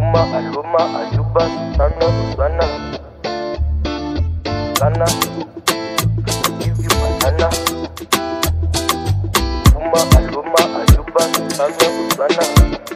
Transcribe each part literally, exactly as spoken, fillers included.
Aluma, Aluma, Aluba, Sana, Sana, Sana, give you banana. Aluma, Aluma, Aluba, Sana, Sana,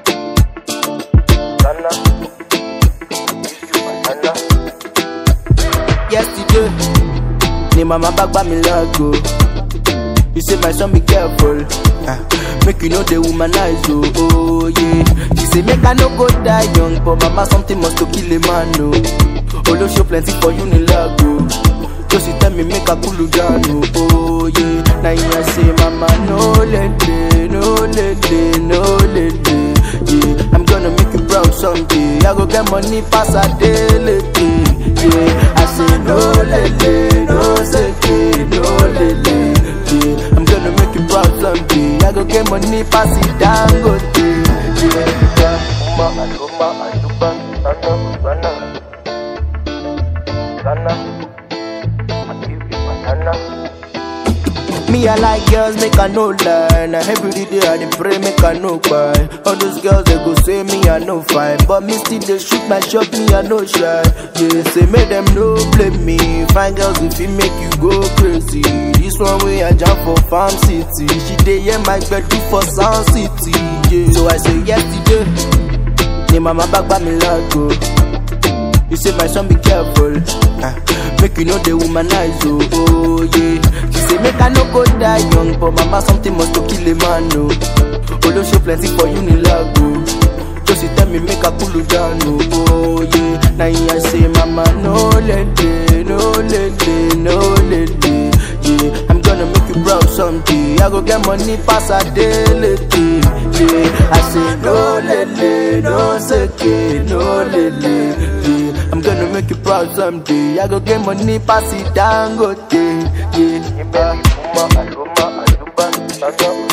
Sana, give you banana. Yesterday, ni mama back by me lago. You say my son be careful, uh, make you know the womanize, oh, oh yeah. She say make I no go die young, but mama something must to kill a man, no. Olo show plenty for you ni lago. So she tell me make a cool down, oh, oh yeah. Now you I say mama no lady, no lady, no lady, yeah. I'm gonna make you proud someday. I go get money pass a day, lady, yeah. I say no lady, no seki, no lady. Yeah, I'm gonna make you proud someday. I go get money, pass it down, go day. Yeah, Aluma, Aluma, Aluba, Sana, Sana, Sana, I give you banana. me I like girls, make I no lie. Now every day I dey pray, make I no cry. All those girls they go say me I no fine, but me still they shoot my shot, me I no shy. Yeah, say make them no blame me. Fine girls if it make you go crazy. This one way I jump for Farm City. She dey hear my bed do for Sound City. Yeah, so I say yesterday, ni mama back by me lago. You say my son be careful, uh, make you know the womanize, oh, oh yeah. She say make I no go die young, but mama something must to kill a man, no. Olo show plenty for you ni lago. So she tell me make a cool down, oh, oh yeah. Now I say mama no lady, no lady, no lady, yeah. I'm gonna make you proud someday. I go get money pass a day, lady, yeah. I say no lady, no seki, no lady, yeah. I'm gonna make you proud someday. I go get money pass it down, go day, yeah. Aluma, Aluma, Aluba, Sana.